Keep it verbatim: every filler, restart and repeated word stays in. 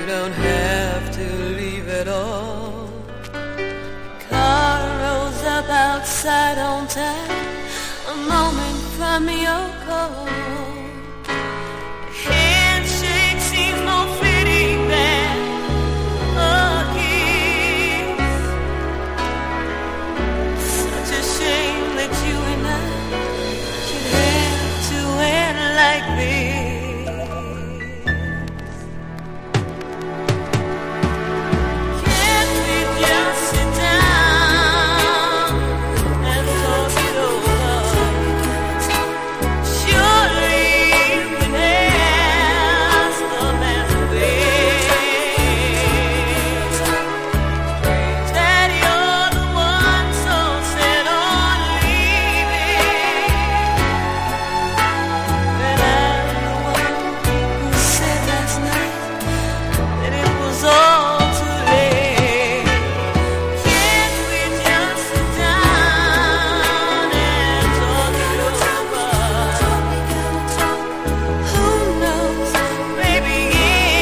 don't have to leave at all. Car rolls up outside on time, a moment from your call.